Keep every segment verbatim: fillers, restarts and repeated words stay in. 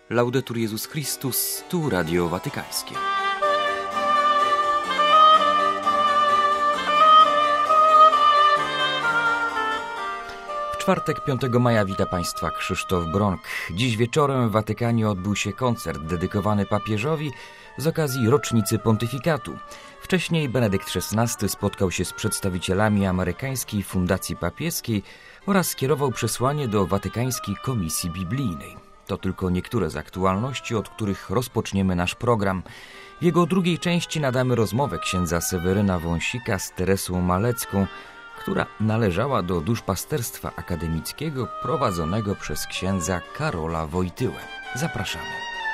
Laudetur Jezus Chrystus, tu Radio Watykańskie. W czwartek piątego maja wita Państwa Krzysztof Bronk. Dziś wieczorem w Watykanie odbył się koncert dedykowany papieżowi z okazji rocznicy pontyfikatu. Wcześniej Benedykt szesnasty spotkał się z przedstawicielami amerykańskiej Fundacji Papieskiej oraz skierował przesłanie do Watykańskiej Komisji Biblijnej. To tylko niektóre z aktualności, od których rozpoczniemy nasz program. W jego drugiej części nadamy rozmowę księdza Seweryna Wąsika z Teresą Malecką, która należała do duszpasterstwa akademickiego prowadzonego przez księdza Karola Wojtyłę. Zapraszamy.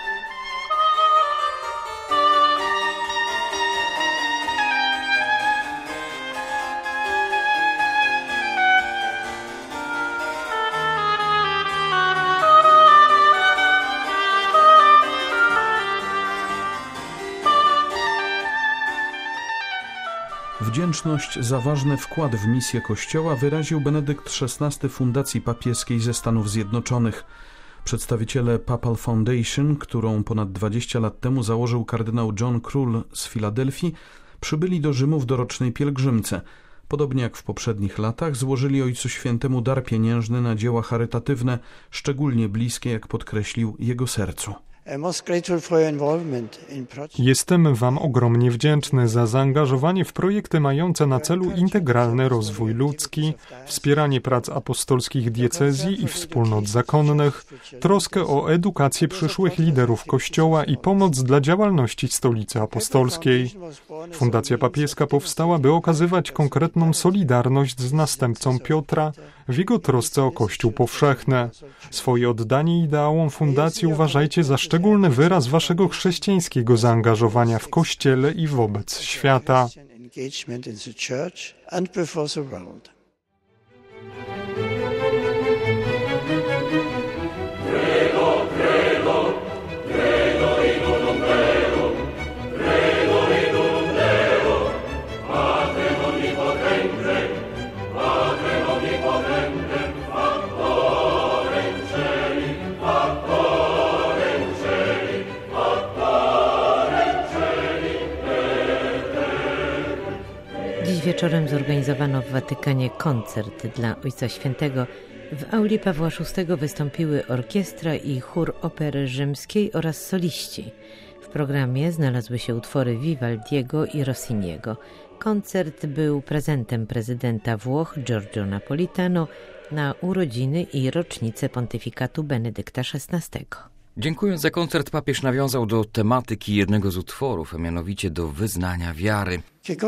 Wdzięczność za ważny wkład w misję Kościoła wyraził Benedykt szesnasty Fundacji Papieskiej ze Stanów Zjednoczonych. Przedstawiciele Papal Foundation, którą ponad dwadzieścia lat temu założył kardynał John Król z Filadelfii, przybyli do Rzymu w dorocznej pielgrzymce. Podobnie jak w poprzednich latach złożyli Ojcu Świętemu dar pieniężny na dzieła charytatywne, szczególnie bliskie, jak podkreślił, jego sercu. Jestem Wam ogromnie wdzięczny za zaangażowanie w projekty mające na celu integralny rozwój ludzki, wspieranie prac apostolskich diecezji i wspólnot zakonnych, troskę o edukację przyszłych liderów Kościoła i pomoc dla działalności Stolicy Apostolskiej. Fundacja Papieska powstała, by okazywać konkretną solidarność z następcą Piotra w jego trosce o Kościół powszechny. Swoje oddanie ideałom fundacji uważajcie za szczególny wyraz waszego chrześcijańskiego zaangażowania w Kościele i wobec świata. Wieczorem zorganizowano w Watykanie koncert dla Ojca Świętego. W auli Pawła szóstego wystąpiły orkiestra i chór Opery Rzymskiej oraz soliści. W programie znalazły się utwory Vivaldiego i Rossiniego. Koncert był prezentem prezydenta Włoch Giorgio Napolitano na urodziny i rocznicę pontyfikatu Benedykta szesnastego. Dziękując za koncert, papież nawiązał do tematyki jednego z utworów, a mianowicie do wyznania wiary.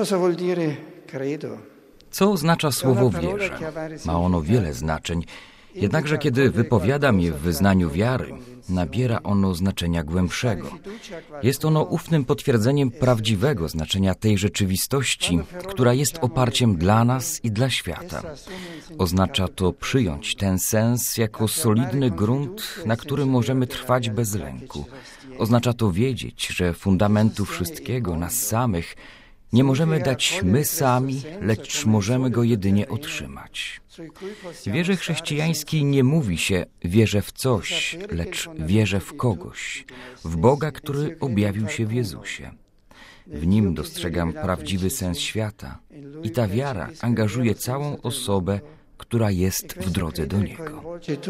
Co oznacza słowo wierzę? Ma ono wiele znaczeń, jednakże kiedy wypowiadam je w wyznaniu wiary, nabiera ono znaczenia głębszego. Jest ono ufnym potwierdzeniem prawdziwego znaczenia tej rzeczywistości, która jest oparciem dla nas i dla świata. Oznacza to przyjąć ten sens jako solidny grunt, na którym możemy trwać bez lęku. Oznacza to wiedzieć, że fundamentu wszystkiego, nas samych, nie możemy dać my sami, lecz możemy go jedynie otrzymać. W wierze chrześcijańskiej nie mówi się wierzę w coś, lecz wierzę w kogoś, w Boga, który objawił się w Jezusie. W Nim dostrzegam prawdziwy sens świata i ta wiara angażuje całą osobę, która jest w drodze do Niego.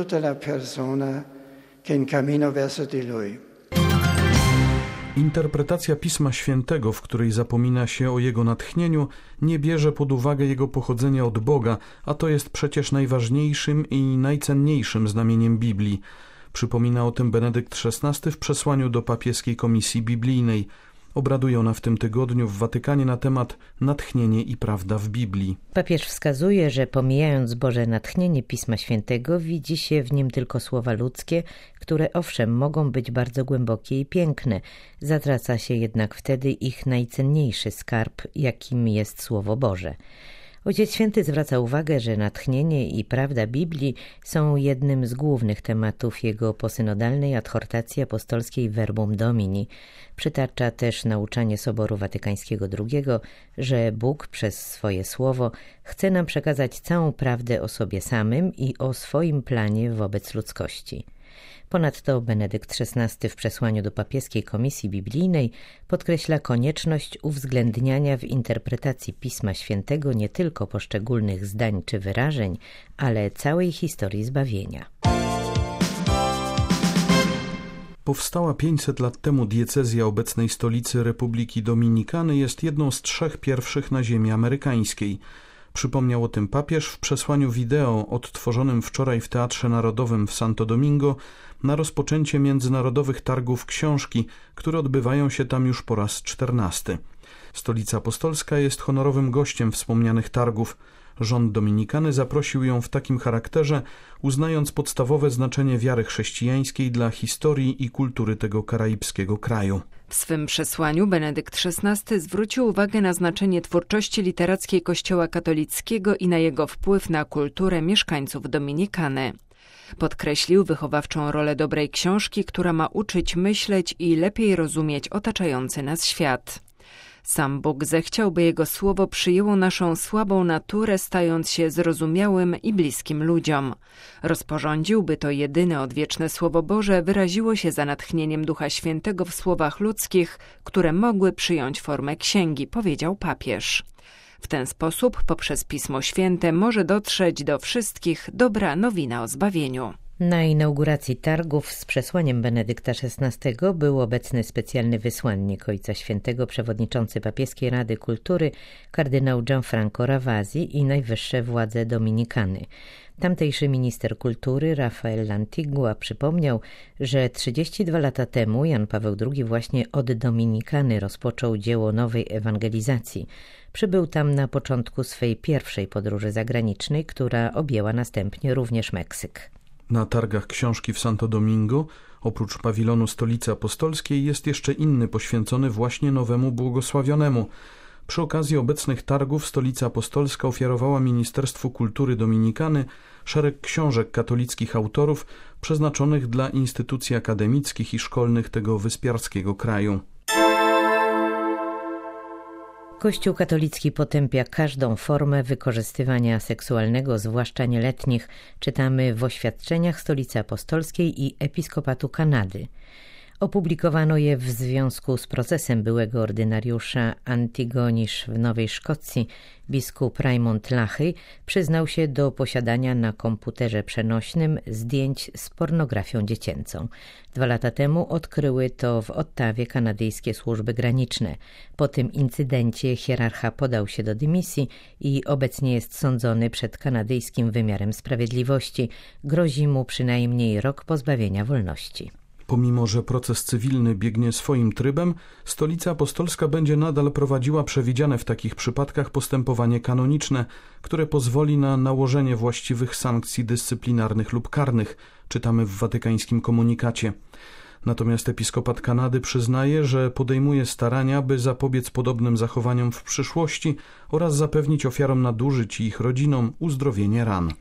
Interpretacja Pisma Świętego, w której zapomina się o jego natchnieniu, nie bierze pod uwagę jego pochodzenia od Boga, a to jest przecież najważniejszym i najcenniejszym znamieniem Biblii. Przypomina o tym Benedykt szesnasty w przesłaniu do Papieskiej Komisji Biblijnej. Obraduje ona w tym tygodniu w Watykanie na temat natchnienie i prawda w Biblii. Papież wskazuje, że pomijając Boże natchnienie Pisma Świętego, widzi się w nim tylko słowa ludzkie, które owszem mogą być bardzo głębokie i piękne. Zatraca się jednak wtedy ich najcenniejszy skarb, jakim jest Słowo Boże. Ojciec Święty zwraca uwagę, że natchnienie i prawda Biblii są jednym z głównych tematów jego posynodalnej adhortacji apostolskiej Verbum Domini. Przytacza też nauczanie Soboru Watykańskiego drugiego, że Bóg przez swoje słowo chce nam przekazać całą prawdę o sobie samym i o swoim planie wobec ludzkości. Ponadto Benedykt szesnasty w przesłaniu do papieskiej komisji biblijnej podkreśla konieczność uwzględniania w interpretacji Pisma Świętego nie tylko poszczególnych zdań czy wyrażeń, ale całej historii zbawienia. Powstała pięćset lat temu diecezja obecnej stolicy Republiki Dominikany jest jedną z trzech pierwszych na ziemi amerykańskiej. Przypomniał o tym papież w przesłaniu wideo odtworzonym wczoraj w Teatrze Narodowym w Santo Domingo na rozpoczęcie międzynarodowych targów książki, które odbywają się tam już po raz czternasty. Stolica Apostolska jest honorowym gościem wspomnianych targów. Rząd Dominikany zaprosił ją w takim charakterze, uznając podstawowe znaczenie wiary chrześcijańskiej dla historii i kultury tego karaibskiego kraju. W swym przesłaniu Benedykt szesnasty zwrócił uwagę na znaczenie twórczości literackiej Kościoła katolickiego i na jego wpływ na kulturę mieszkańców Dominikany. Podkreślił wychowawczą rolę dobrej książki, która ma uczyć myśleć i lepiej rozumieć otaczający nas świat. Sam Bóg zechciał, by Jego słowo przyjęło naszą słabą naturę, stając się zrozumiałym i bliskim ludziom. Rozporządził, by to jedyne odwieczne Słowo Boże wyraziło się za natchnieniem Ducha Świętego w słowach ludzkich, które mogły przyjąć formę księgi, powiedział papież. W ten sposób, poprzez Pismo Święte, może dotrzeć do wszystkich dobra nowina o zbawieniu. Na inauguracji targów z przesłaniem Benedykta szesnastego był obecny specjalny wysłannik Ojca Świętego, przewodniczący Papieskiej Rady Kultury, kardynał Gianfranco Ravasi i najwyższe władze Dominikany. Tamtejszy minister kultury Rafael Lantigua przypomniał, że trzydzieści dwa lata temu Jan Paweł drugi właśnie od Dominikany rozpoczął dzieło nowej ewangelizacji. Przybył tam na początku swej pierwszej podróży zagranicznej, która objęła następnie również Meksyk. Na targach książki w Santo Domingo, oprócz pawilonu Stolicy Apostolskiej, jest jeszcze inny poświęcony właśnie nowemu błogosławionemu. Przy okazji obecnych targów Stolica Apostolska ofiarowała Ministerstwu Kultury Dominikany szereg książek katolickich autorów przeznaczonych dla instytucji akademickich i szkolnych tego wyspiarskiego kraju. Kościół katolicki potępia każdą formę wykorzystywania seksualnego, zwłaszcza nieletnich, czytamy w oświadczeniach Stolicy Apostolskiej i Episkopatu Kanady. Opublikowano je w związku z procesem byłego ordynariusza Antigonish w Nowej Szkocji. Biskup Raymond Lachy przyznał się do posiadania na komputerze przenośnym zdjęć z pornografią dziecięcą. Dwa lata temu odkryły to w Ottawie kanadyjskie służby graniczne. Po tym incydencie hierarcha podał się do dymisji i obecnie jest sądzony przed kanadyjskim wymiarem sprawiedliwości. Grozi mu przynajmniej rok pozbawienia wolności. Pomimo że proces cywilny biegnie swoim trybem, Stolica Apostolska będzie nadal prowadziła przewidziane w takich przypadkach postępowanie kanoniczne, które pozwoli na nałożenie właściwych sankcji dyscyplinarnych lub karnych, czytamy w watykańskim komunikacie. Natomiast Episkopat Kanady przyznaje, że podejmuje starania, by zapobiec podobnym zachowaniom w przyszłości oraz zapewnić ofiarom nadużyć i ich rodzinom uzdrowienie ran.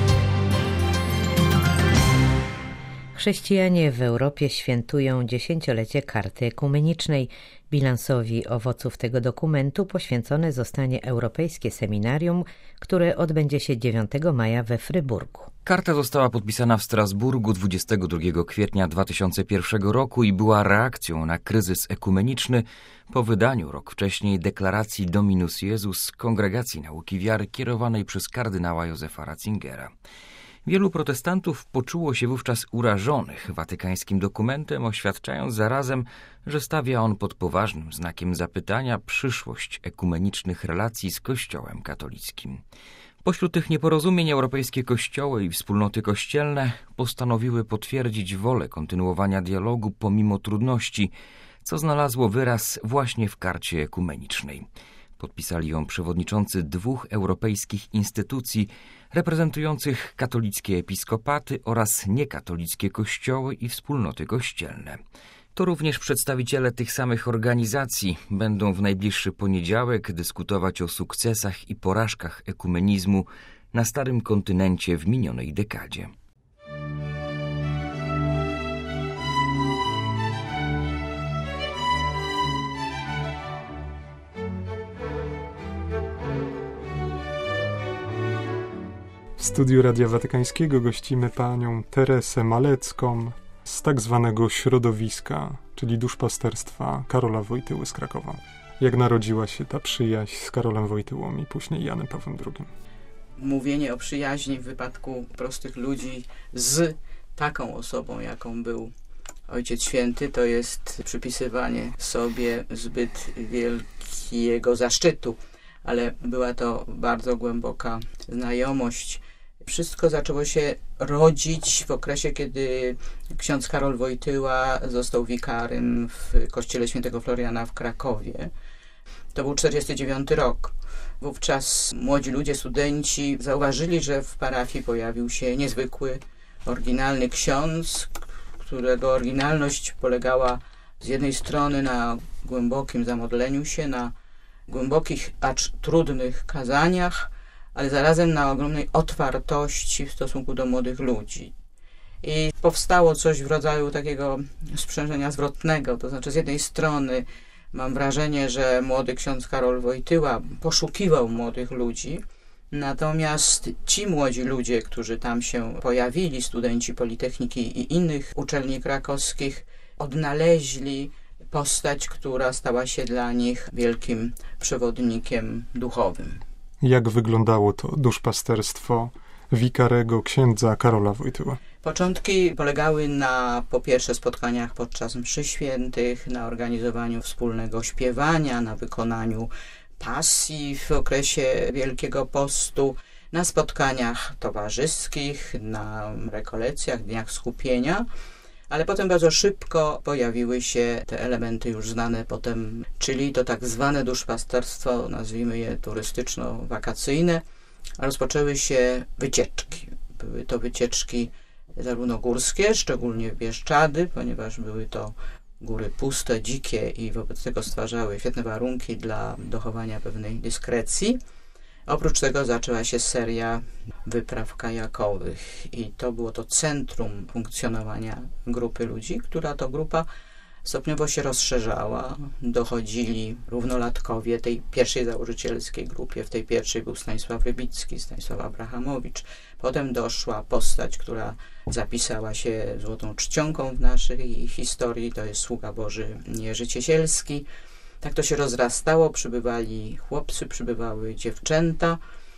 Chrześcijanie w Europie świętują dziesięciolecie Karty Ekumenicznej. Bilansowi owoców tego dokumentu poświęcone zostanie Europejskie Seminarium, które odbędzie się dziewiątego maja we Fryburgu. Karta została podpisana w Strasburgu dwudziestego drugiego kwietnia dwa tysiące pierwszego roku i była reakcją na kryzys ekumeniczny po wydaniu rok wcześniej deklaracji Dominus Jezus Kongregacji Nauki Wiary kierowanej przez kardynała Józefa Ratzingera. Wielu protestantów poczuło się wówczas urażonych watykańskim dokumentem, oświadczając zarazem, że stawia on pod poważnym znakiem zapytania przyszłość ekumenicznych relacji z Kościołem katolickim. Pośród tych nieporozumień europejskie kościoły i wspólnoty kościelne postanowiły potwierdzić wolę kontynuowania dialogu pomimo trudności, co znalazło wyraz właśnie w karcie ekumenicznej. Podpisali ją przewodniczący dwóch europejskich instytucji reprezentujących katolickie episkopaty oraz niekatolickie kościoły i wspólnoty kościelne. To również przedstawiciele tych samych organizacji będą w najbliższy poniedziałek dyskutować o sukcesach i porażkach ekumenizmu na Starym Kontynencie w minionej dekadzie. W studiu Radia Watykańskiego gościmy panią Teresę Malecką, z tak zwanego środowiska, czyli duszpasterstwa Karola Wojtyły z Krakowa. Jak narodziła się ta przyjaźń z Karolem Wojtyłą i później Janem Pawłem drugim? Mówienie o przyjaźni w wypadku prostych ludzi z taką osobą, jaką był Ojciec Święty, to jest przypisywanie sobie zbyt wielkiego zaszczytu, ale była to bardzo głęboka znajomość. Wszystko zaczęło się rodzić w okresie, kiedy ksiądz Karol Wojtyła został wikarym w kościele świętego Floriana w Krakowie. To był czterdziesty dziewiąty rok. Wówczas młodzi ludzie, studenci zauważyli, że w parafii pojawił się niezwykły, oryginalny ksiądz, którego oryginalność polegała z jednej strony na głębokim zamodleniu się, na głębokich, acz trudnych kazaniach, ale zarazem na ogromnej otwartości w stosunku do młodych ludzi. I powstało coś w rodzaju takiego sprzężenia zwrotnego, to znaczy z jednej strony mam wrażenie, że młody ksiądz Karol Wojtyła poszukiwał młodych ludzi, natomiast ci młodzi ludzie, którzy tam się pojawili, studenci Politechniki i innych uczelni krakowskich, odnaleźli postać, która stała się dla nich wielkim przewodnikiem duchowym. Jak wyglądało to duszpasterstwo wikarego księdza Karola Wojtyły? Początki polegały na, po pierwsze, spotkaniach podczas mszy świętych, na organizowaniu wspólnego śpiewania, na wykonaniu pasji w okresie Wielkiego Postu, na spotkaniach towarzyskich, na rekolekcjach, dniach skupienia, ale potem bardzo szybko pojawiły się te elementy już znane potem, czyli to tak zwane duszpasterstwo, nazwijmy je turystyczno-wakacyjne. Rozpoczęły się wycieczki. Były to wycieczki zarówno górskie, szczególnie w Bieszczady, ponieważ były to góry puste, dzikie i wobec tego stwarzały świetne warunki dla dochowania pewnej dyskrecji. Oprócz tego zaczęła się seria wypraw kajakowych i to było to centrum funkcjonowania grupy ludzi, która to grupa stopniowo się rozszerzała. Dochodzili równolatkowie tej pierwszej założycielskiej grupie. W tej pierwszej był Stanisław Rybicki, Stanisław Abrahamowicz. Potem doszła postać, która zapisała się złotą czcionką w naszej historii. To jest sługa Boży Jerzy Ciesielski. Tak to się rozrastało. Przybywali chłopcy, przybywały dziewczęta.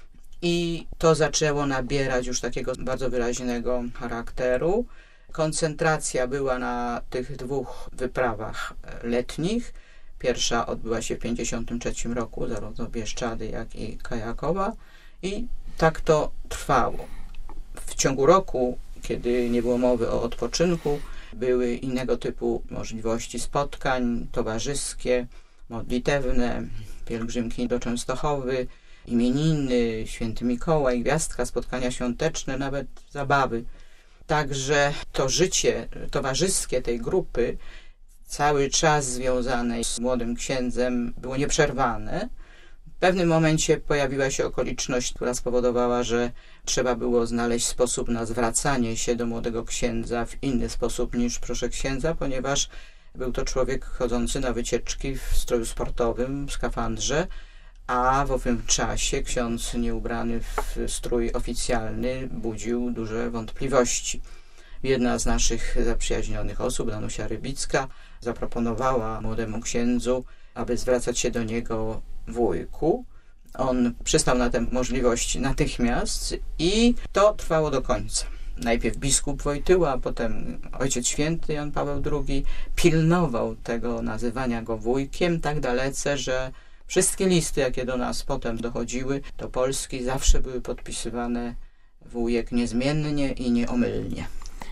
I to zaczęło nabierać już takiego bardzo wyraźnego charakteru. Koncentracja była na tych dwóch wyprawach letnich. Pierwsza odbyła się w pięćdziesiątym trzecim roku, zarówno Bieszczady, jak i Kajakowa. I tak to trwało. W ciągu roku, kiedy nie było mowy o odpoczynku, były innego typu możliwości spotkań towarzyskie, modlitewne, pielgrzymki do Częstochowy, imieniny, Święty Mikołaj, gwiazdka, spotkania świąteczne, nawet zabawy. Także to życie towarzyskie tej grupy, cały czas związane z młodym księdzem, było nieprzerwane. W pewnym momencie pojawiła się okoliczność, która spowodowała, że trzeba było znaleźć sposób na zwracanie się do młodego księdza w inny sposób niż proszę księdza, ponieważ był to człowiek chodzący na wycieczki w stroju sportowym, w skafandrze, a w owym czasie ksiądz nieubrany w strój oficjalny budził duże wątpliwości. Jedna z naszych zaprzyjaźnionych osób, Danusia Rybicka, zaproponowała młodemu księdzu, aby zwracać się do niego wujku. On przystał na tę możliwość natychmiast i to trwało do końca. Najpierw biskup Wojtyła, a potem Ojciec Święty Jan Paweł drugi pilnował tego nazywania go wujkiem tak dalece, że wszystkie listy, jakie do nas potem dochodziły, do Polski, zawsze były podpisywane wujek niezmiennie i nieomylnie.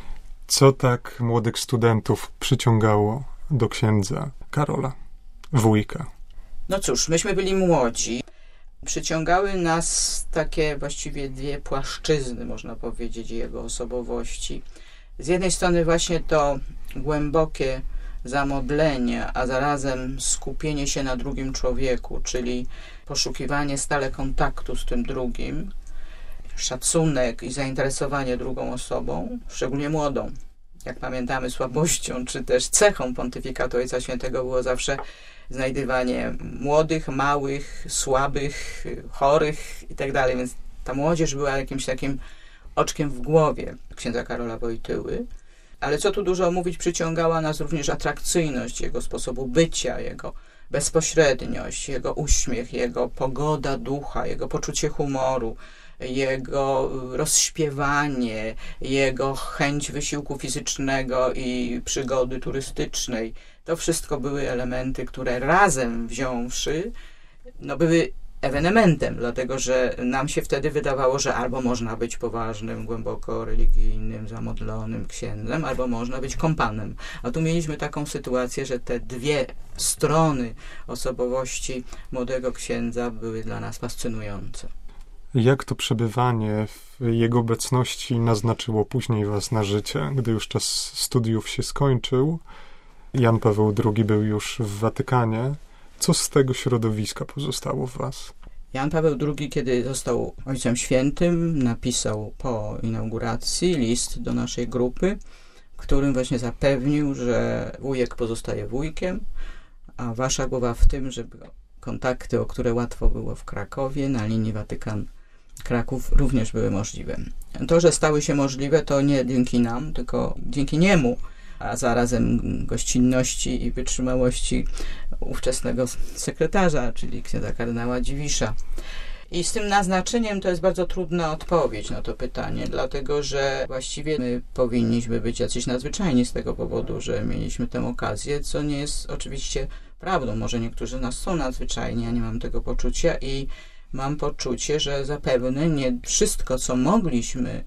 Co tak młodych studentów przyciągało do księdza Karola, wujka? No cóż, myśmy byli młodzi. Przyciągały nas takie właściwie dwie płaszczyzny, można powiedzieć, jego osobowości. Z jednej strony właśnie to głębokie zamodlenie, a zarazem skupienie się na drugim człowieku, czyli poszukiwanie stale kontaktu z tym drugim, szacunek i zainteresowanie drugą osobą, szczególnie młodą. Jak pamiętamy, słabością czy też cechą pontyfikatu Ojca Świętego było zawsze znajdywanie młodych, małych, słabych, chorych i tak dalej, więc ta młodzież była jakimś takim oczkiem w głowie księdza Karola Wojtyły. Ale co tu dużo mówić, przyciągała nas również atrakcyjność jego sposobu bycia, jego bezpośredniość, jego uśmiech, jego pogoda ducha, jego poczucie humoru, jego rozśpiewanie, jego chęć wysiłku fizycznego i przygody turystycznej. To wszystko były elementy, które razem wziąwszy, no były ewenementem, dlatego że nam się wtedy wydawało, że albo można być poważnym, głęboko religijnym, zamodlonym księdzem, albo można być kompanem. A tu mieliśmy taką sytuację, że te dwie strony osobowości młodego księdza były dla nas fascynujące. Jak to przebywanie w jego obecności naznaczyło później was na życie, gdy już czas studiów się skończył? Jan Paweł drugi był już w Watykanie. Co z tego środowiska pozostało w was? Jan Paweł drugi, kiedy został Ojcem Świętym, napisał po inauguracji list do naszej grupy, w którym właśnie zapewnił, że wujek pozostaje wujkiem, a wasza głowa w tym, żeby kontakty, o które łatwo było w Krakowie, na linii Watykan-Kraków, również były możliwe. To, że stały się możliwe, to nie dzięki nam, tylko dzięki niemu, a zarazem gościnności i wytrzymałości ówczesnego sekretarza, czyli księdza kardynała Dziwisza. I z tym naznaczeniem to jest bardzo trudna odpowiedź na to pytanie, dlatego że właściwie my powinniśmy być jacyś nadzwyczajni z tego powodu, że mieliśmy tę okazję, co nie jest oczywiście prawdą. Może niektórzy z nas są nadzwyczajni, ja nie mam tego poczucia i mam poczucie, że zapewne nie wszystko, co mogliśmy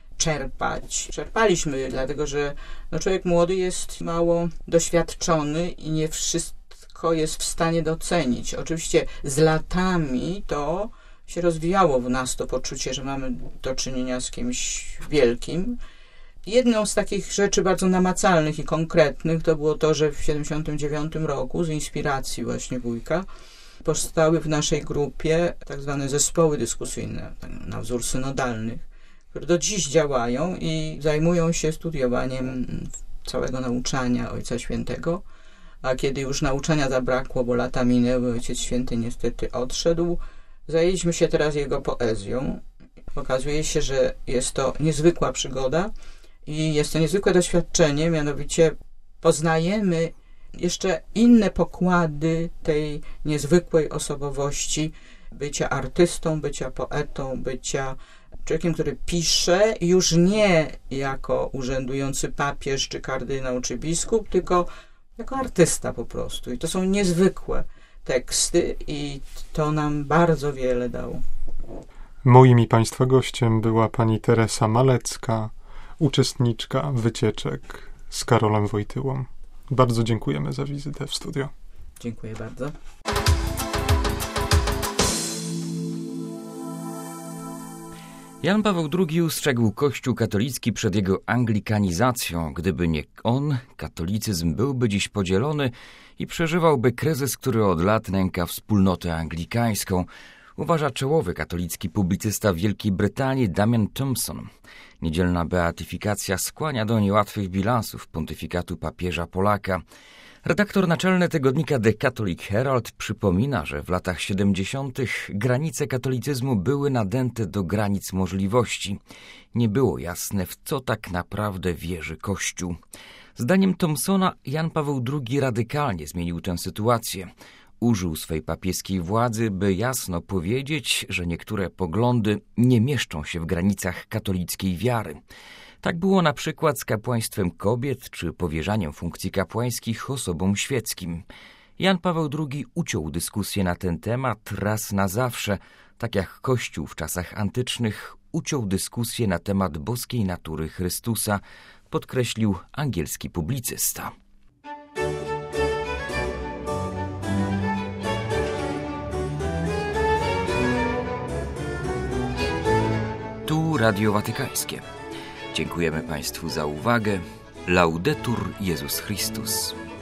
czerpać, czerpaliśmy, dlatego że no, człowiek młody jest mało doświadczony i nie wszystko jest w stanie docenić. Oczywiście z latami to się rozwijało w nas to poczucie, że mamy do czynienia z kimś wielkim. Jedną z takich rzeczy bardzo namacalnych i konkretnych to było to, że w siedemdziesiątym dziewiątym roku z inspiracji właśnie wujka powstały w naszej grupie tak zwane zespoły dyskusyjne na wzór synodalnych, które do dziś działają i zajmują się studiowaniem całego nauczania Ojca Świętego, a kiedy już nauczania zabrakło, bo lata minęły, Ojciec Święty niestety odszedł, zajęliśmy się teraz jego poezją. Okazuje się, że jest to niezwykła przygoda i jest to niezwykłe doświadczenie, mianowicie poznajemy jeszcze inne pokłady tej niezwykłej osobowości, bycia artystą, bycia poetą, bycia człowiekiem, który pisze już nie jako urzędujący papież, czy kardynał, czy biskup, tylko jako artysta po prostu. I to są niezwykłe teksty i to nam bardzo wiele dało. Moim i państwa gościem była pani Teresa Malecka, uczestniczka wycieczek z Karolem Wojtyłą. Bardzo dziękujemy za wizytę w studio. Dziękuję bardzo. Jan Paweł drugi ustrzegł Kościół katolicki przed jego anglikanizacją. Gdyby nie on, katolicyzm byłby dziś podzielony i przeżywałby kryzys, który od lat nęka wspólnotę anglikańską, uważa czołowy katolicki publicysta w Wielkiej Brytanii Damian Thompson. Niedzielna beatyfikacja skłania do niełatwych bilansów pontyfikatu papieża Polaka. Redaktor naczelny tygodnika The Catholic Herald przypomina, że w latach siedemdziesiątych granice katolicyzmu były nadęte do granic możliwości. Nie było jasne, w co tak naprawdę wierzy Kościół. Zdaniem Thompsona Jan Paweł drugi radykalnie zmienił tę sytuację. Użył swej papieskiej władzy, by jasno powiedzieć, że niektóre poglądy nie mieszczą się w granicach katolickiej wiary. Tak było na przykład z kapłaństwem kobiet czy powierzaniem funkcji kapłańskich osobom świeckim. Jan Paweł drugi uciął dyskusję na ten temat raz na zawsze, tak jak Kościół w czasach antycznych uciął dyskusję na temat boskiej natury Chrystusa, podkreślił angielski publicysta. Tu Radio Watykańskie. Dziękujemy Państwu za uwagę. Laudetur Jezus Chrystus.